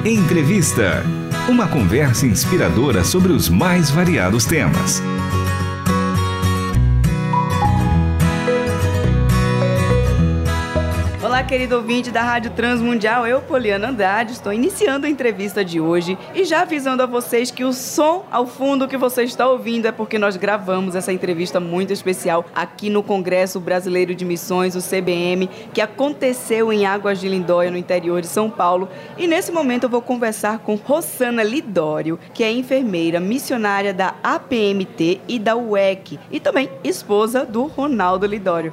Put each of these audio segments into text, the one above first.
Entrevista. Uma conversa inspiradora sobre os mais variados temas. Olá, querido ouvinte da Rádio Transmundial, eu, Poliana Andrade, estou iniciando a entrevista de hoje e já avisando a vocês que o som ao fundo que você está ouvindo é porque nós gravamos essa entrevista muito especial aqui no Congresso Brasileiro de Missões, o CBM, que aconteceu em Águas de Lindóia, no interior de São Paulo. E nesse momento eu vou conversar com Rosana Lidório, que é enfermeira missionária da APMT e da UEC e também esposa do Ronaldo Lidório.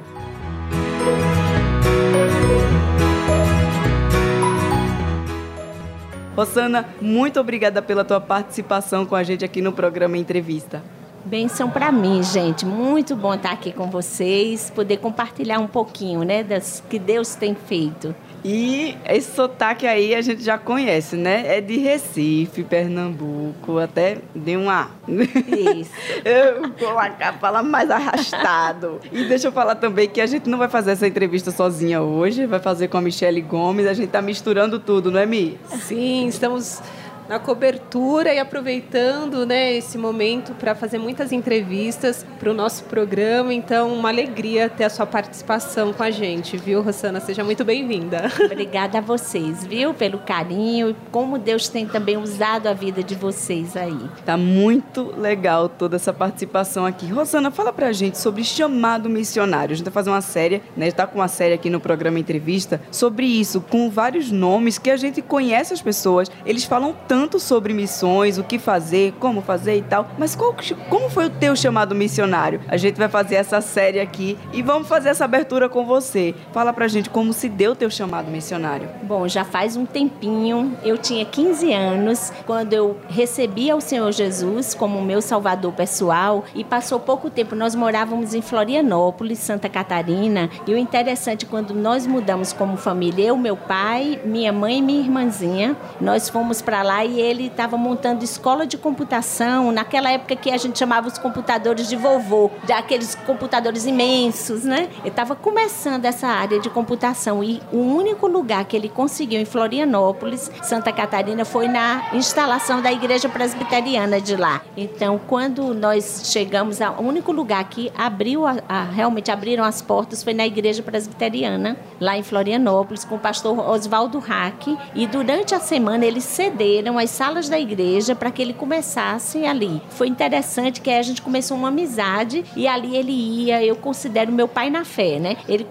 Rosana, muito obrigada pela tua participação com a gente aqui no programa Entrevista. Bênção para mim, gente. Muito bom estar aqui com vocês, poder compartilhar um pouquinho, né, das que Deus tem feito. E esse sotaque aí a gente já conhece, né? É de Recife, Pernambuco, até de uma... Isso. Eu vou falar mais arrastado. E deixa eu falar também que a gente não vai fazer essa entrevista sozinha hoje, vai fazer com a Michele Gomes, a gente tá misturando tudo, não é, Mi? Sim, estamos na cobertura e aproveitando, né, esse momento para fazer muitas entrevistas para o nosso programa. Então, uma alegria ter a sua participação com a gente, viu, Rosana? Seja muito bem-vinda. Obrigada a vocês, viu, pelo carinho e como Deus tem também usado a vida de vocês aí. Tá muito legal toda essa participação aqui. Rosana, fala pra gente sobre chamado missionário. A gente vai fazer uma série, né? Tá com uma série aqui no programa Entrevista sobre isso, com vários nomes que a gente conhece as pessoas. Eles falam tanto sobre missões, o que fazer, como fazer e tal, mas como foi o teu chamado missionário? A gente vai fazer essa série aqui e vamos fazer essa abertura com você. Fala pra gente como se deu o teu chamado missionário. Bom, já faz um tempinho, eu tinha 15 anos, quando eu recebi ao Senhor Jesus como meu salvador pessoal, e passou pouco tempo, nós morávamos em Florianópolis, Santa Catarina, e o interessante, quando nós mudamos como família, eu, meu pai, minha mãe e minha irmãzinha, nós fomos para lá e ele estava montando escola de computação, naquela época que a gente chamava os computadores de vovô, daqueles computadores imensos, né? Ele estava começando essa área de computação e o único lugar que ele conseguiu em Florianópolis, Santa Catarina, foi na instalação da igreja presbiteriana de lá. Então, quando nós chegamos, o único lugar que abriu, realmente abriram as portas foi na igreja presbiteriana, lá em Florianópolis, com o pastor Oswaldo Hack, e durante a semana eles cederam as salas da igreja para que ele começasse ali. Foi interessante que a gente começou uma amizade e ali ele ia, eu considero meu pai na fé, né? Ele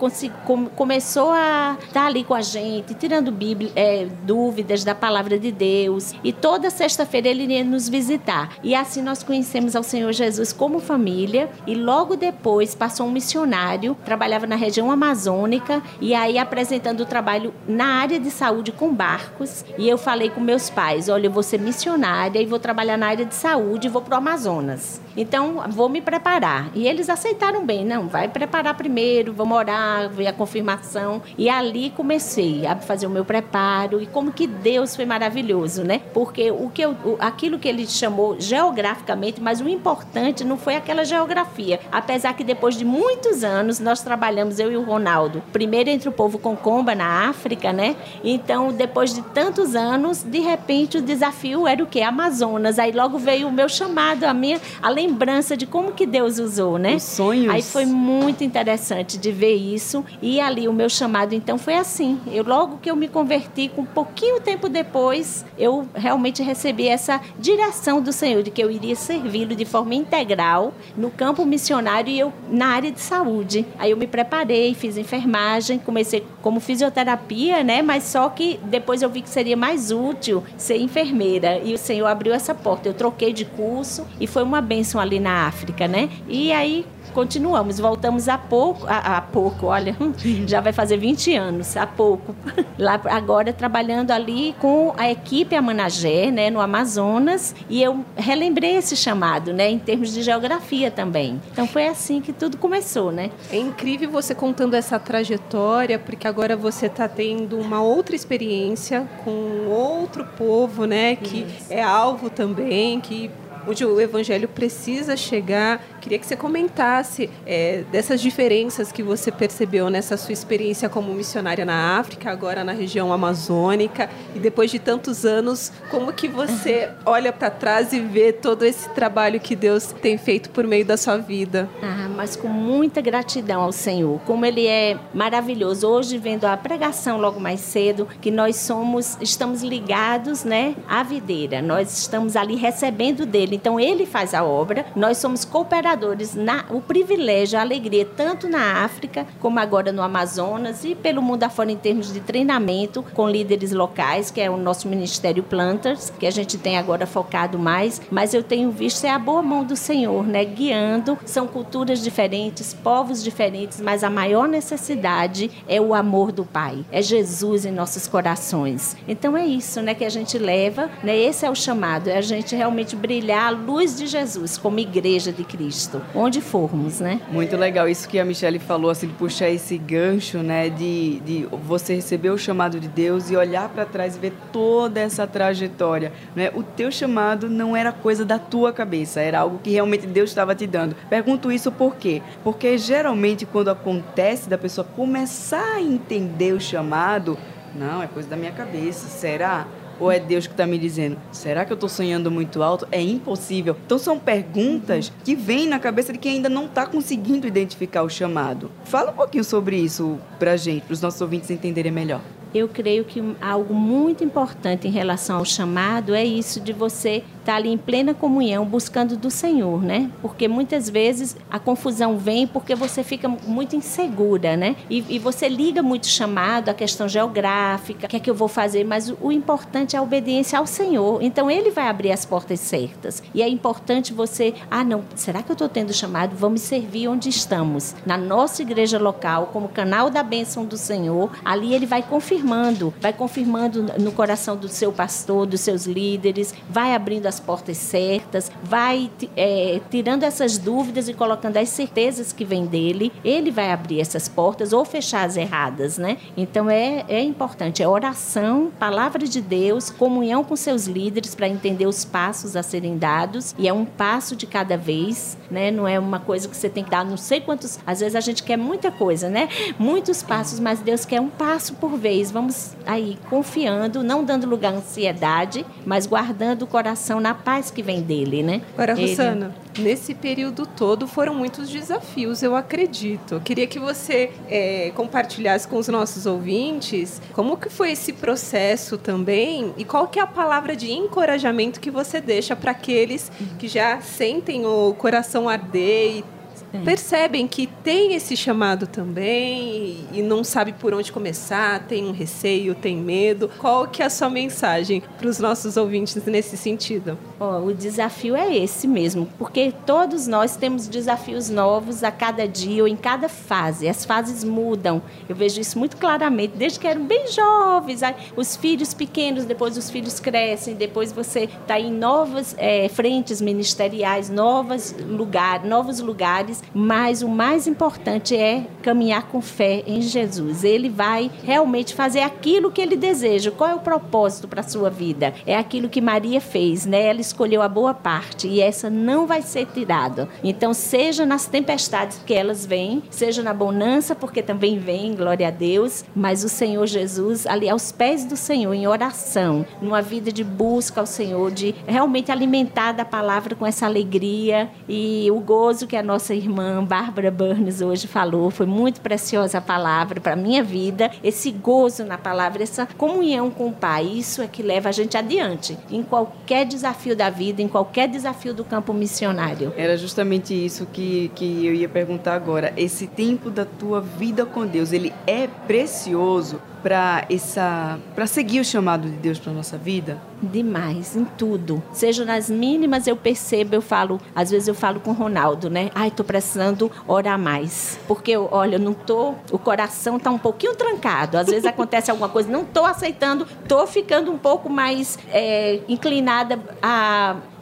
começou a estar ali com a gente, tirando dúvidas da palavra de Deus, e toda sexta-feira ele ia nos visitar. E assim nós conhecemos ao Senhor Jesus como família, e logo depois passou um missionário, trabalhava na região amazônica, e aí apresentando o trabalho na área de saúde com barcos, e eu falei com meus pais, olha, eu vou ser missionária e vou trabalhar na área de saúde e vou para o Amazonas. Então, vou me preparar. E eles aceitaram bem, não, vai preparar primeiro, vamos orar, ver a confirmação. E ali comecei a fazer o meu preparo, e como que Deus foi maravilhoso, né? Porque aquilo que ele chamou geograficamente, mas o importante não foi aquela geografia. Apesar que depois de muitos anos, nós trabalhamos, eu e o Ronaldo, primeiro entre o povo Concomba, na África, né? Então, depois de tantos anos, de repente, o desafio era o quê? Amazonas. Aí logo veio o meu chamado, a lembrança de como que Deus usou, né? Os sonhos. Aí foi muito interessante de ver isso. E ali o meu chamado, então, foi assim. Logo que eu me converti, com pouquinho tempo depois, eu realmente recebi essa direção do Senhor, de que eu iria servi-lo de forma integral no campo missionário e eu na área de saúde. Aí eu me preparei, fiz enfermagem, comecei como fisioterapia, né? Mas só que depois eu vi que seria mais útil ser enfermeira. E o Senhor abriu essa porta. Eu troquei de curso e foi uma bênção ali na África, né? E aí continuamos, voltamos há pouco, olha, já vai fazer 20 anos, há pouco. Lá agora trabalhando ali com a equipe Amanagé, né, no Amazonas, e eu relembrei esse chamado, né, em termos de geografia também. Então foi assim que tudo começou, né? É incrível você contando essa trajetória, porque agora você está tendo uma outra experiência com outro povo, né, que é alvo também, que onde o evangelho precisa chegar. Queria que você comentasse dessas diferenças que você percebeu nessa sua experiência como missionária na África, agora na região amazônica, e depois de tantos anos, como que você olha para trás e vê todo esse trabalho que Deus tem feito por meio da sua vida? Mas com muita gratidão ao Senhor, como Ele é maravilhoso. Hoje, vendo a pregação logo mais cedo, que nós estamos ligados, né, à videira, nós estamos ali recebendo dele, então Ele faz a obra, nós somos cooperadores, o privilégio, a alegria, tanto na África, como agora no Amazonas e pelo mundo afora em termos de treinamento com líderes locais, que é o nosso Ministério Planters, que a gente tem agora focado mais, mas eu tenho visto a boa mão do Senhor, né, guiando. São culturas diferentes, povos diferentes, mas a maior necessidade é o amor do Pai, é Jesus em nossos corações. Então é isso, né, que a gente leva, né, esse é o chamado, é a gente realmente brilhar a luz de Jesus como igreja de Cristo, onde formos, né? Muito legal isso que a Michele falou, assim, de puxar esse gancho, né, de você receber o chamado de Deus e olhar para trás e ver toda essa trajetória, né? O teu chamado não era coisa da tua cabeça, era algo que realmente Deus estava te dando. Pergunto isso por quê? Porque geralmente quando acontece da pessoa começar a entender o chamado, não, é coisa da minha cabeça, será? Ou é Deus que está me dizendo, será que eu estou sonhando muito alto? É impossível. Então são perguntas que vêm na cabeça de quem ainda não está conseguindo identificar o chamado. Fala um pouquinho sobre isso para a gente, para os nossos ouvintes entenderem melhor. Eu creio que algo muito importante em relação ao chamado é isso de você estar ali em plena comunhão, buscando do Senhor, né? Porque muitas vezes a confusão vem porque você fica muito insegura, né? E você liga muito o chamado, a questão geográfica, o que é que eu vou fazer? Mas o importante é a obediência ao Senhor. Então, Ele vai abrir as portas certas. E é importante você, não, será que eu estou tendo chamado? Vamos servir onde estamos. Na nossa igreja local, como canal da bênção do Senhor, ali Ele vai confirmando no coração do seu pastor, dos seus líderes, vai abrindo as portas certas, vai tirando essas dúvidas e colocando as certezas que vêm dele. Ele vai abrir essas portas ou fechar as erradas, né? Então é importante, é oração, palavra de Deus, comunhão com seus líderes para entender os passos a serem dados, e é um passo de cada vez, né? Não é uma coisa que você tem que dar não sei quantos, às vezes a gente quer muita coisa, né? Muitos passos, mas Deus quer um passo por vez. Vamos aí confiando, não dando lugar à ansiedade, mas guardando o coração na paz que vem dele, né? Agora, Rosana, nesse período todo foram muitos desafios, eu acredito. Eu queria que você compartilhasse com os nossos ouvintes como que foi esse processo também e qual que é a palavra de encorajamento que você deixa para aqueles que já sentem o coração arder e percebem que tem esse chamado também e não sabe por onde começar, tem um receio, tem medo. Qual que é a sua mensagem para os nossos ouvintes nesse sentido? O desafio é esse mesmo, porque todos nós temos desafios novos a cada dia ou em cada fase. As fases mudam. Eu vejo isso muito claramente, desde que eram bem jovens, os filhos pequenos, depois os filhos crescem, depois você está em novas frentes ministeriais, novos lugares, mas o mais importante é caminhar com fé em Jesus. Ele vai realmente fazer aquilo que Ele deseja. Qual é o propósito para a sua vida? É aquilo que Maria fez, né? Ela escolheu a boa parte e essa não vai ser tirada. Então, seja nas tempestades que elas vêm, seja na bonança, porque também vem, glória a Deus, mas o Senhor Jesus, ali aos pés do Senhor, em oração, numa vida de busca ao Senhor, de realmente alimentar da palavra com essa alegria e o gozo que a nossa irmã Bárbara Burns hoje falou, foi muito preciosa a palavra para a minha vida, esse gozo na palavra, essa comunhão com o Pai, isso é que leva a gente adiante, em qualquer desafio da vida, em qualquer desafio do campo missionário. Era justamente isso que eu ia perguntar agora, esse tempo da tua vida com Deus, ele é precioso para seguir o chamado de Deus para nossa vida? Demais, em tudo. Seja nas mínimas, eu percebo, às vezes eu falo com o Ronaldo, né? Tô precisando orar mais. Porque, olha, o coração tá um pouquinho trancado. Às vezes acontece alguma coisa, não tô aceitando, tô ficando um pouco mais inclinada a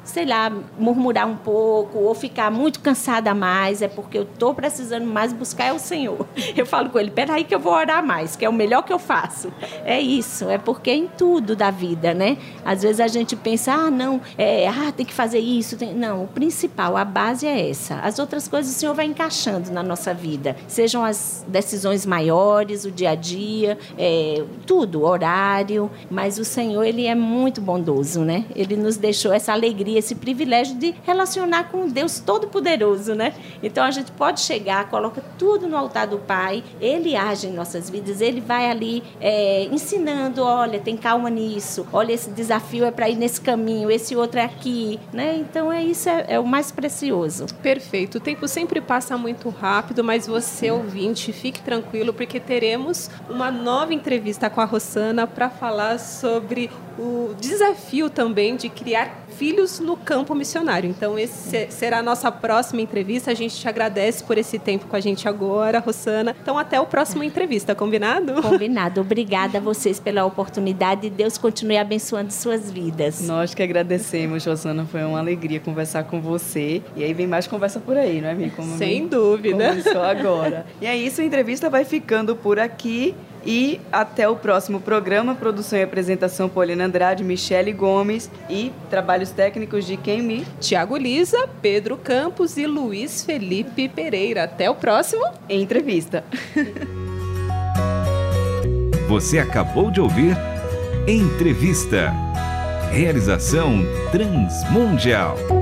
sei lá, murmurar um pouco ou ficar muito cansada mais, é porque eu estou precisando mais buscar o Senhor. Eu falo com ele, peraí que eu vou orar mais, que é o melhor que eu faço. É isso, é porque é em tudo da vida, né? Às vezes a gente pensa, tem que fazer isso. Não, o principal, a base é essa. As outras coisas o Senhor vai encaixando na nossa vida. Sejam as decisões maiores, o dia a dia, tudo, horário. Mas o Senhor, Ele é muito bondoso, né? Ele nos deixou essa alegria, esse privilégio de relacionar com Deus Todo-Poderoso, né? Então a gente pode chegar, coloca tudo no altar do Pai, Ele age em nossas vidas, Ele vai ali ensinando, olha, tem calma nisso, olha, esse desafio é para ir nesse caminho, esse outro é aqui, né? Então isso é o mais precioso. Perfeito. O tempo sempre passa muito rápido, mas você, ouvinte, fique tranquilo, porque teremos uma nova entrevista com a Rossana para falar sobre o desafio também de criar filhos no campo missionário. Então, esse será a nossa próxima entrevista. A gente te agradece por esse tempo com a gente agora, Rossana. Então, até a próxima entrevista, combinado? Combinado. Obrigada a vocês pela oportunidade e Deus continue abençoando suas vidas. Nós que agradecemos, Rossana. Foi uma alegria conversar com você. E aí vem mais conversa por aí, não é, Mi? Sem dúvida. Começou agora. E é isso, a entrevista vai ficando por aqui. E até o próximo programa. Produção e apresentação, Poliana Andrade, Michele Gomes. E trabalhos técnicos de quem, Mi? Tiago Lisa, Pedro Campos e Luiz Felipe Pereira. Até o próximo Entrevista. Você acabou de ouvir Entrevista. Realização Transmundial.